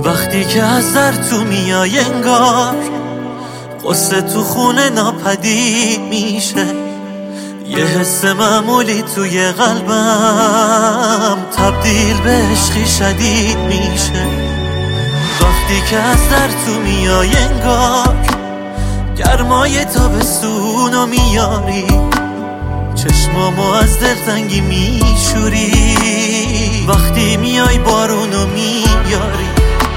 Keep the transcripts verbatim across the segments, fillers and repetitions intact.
وقتی که از در تو میای انگار قصه تو خونه ناپدید میشه، یه حس معمولی توی قلبم تبدیل به عشقی شدید میشه. وقتی که از در تو میای انگار گرمای تابستونو میاری، چشمامو از دلتنگی میشوری، وقتی میای بارونو میاری.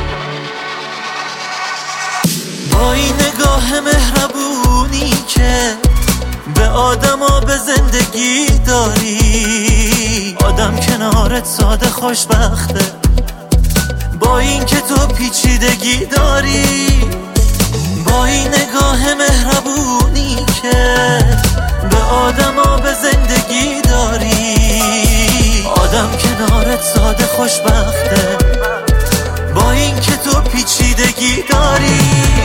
با این نگاه مهربونی که به آدم ها به زندگی داری، آدم کنارت ساده خوشبخته. با این که تو پیچیدگی داری، با این نگاه مهربونی که به آدم ها به زندگی داری، آدم کنارت ساده خوشبخته. با این که تو پیچیدگی داری.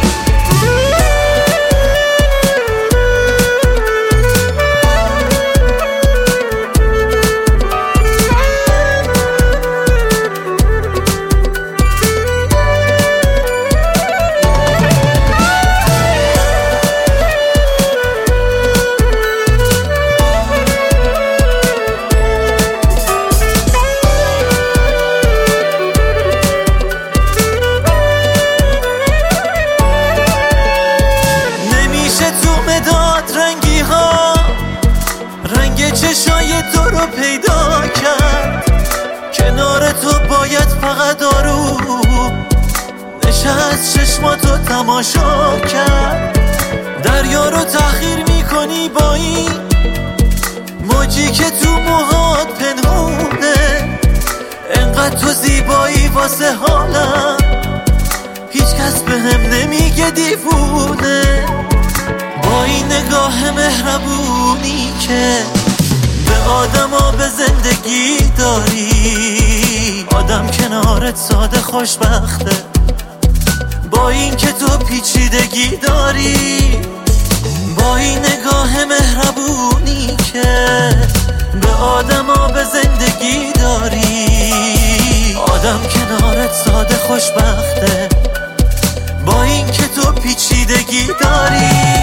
چشای تو رو پیدا کرد، کنار تو باید فقط آروم نشست چشماتو تماشا کرد. دریا رو تأخیر میکنی با این موجی که تو موهات پنهونه، انقدر تو زیبایی واسه حالم هیچ کس به هم نمیگه دیوونه. با این نگاه مهربونی که به آدم ها به زندگی داری، آدم کنارت ساده خوشبخته. با این که تو پیچیدگی داری، با این نگاه مهربونی که به آدم ها به زندگی داری، آدم کنارت ساده خوشبخته. با این که تو پیچیدگی داری.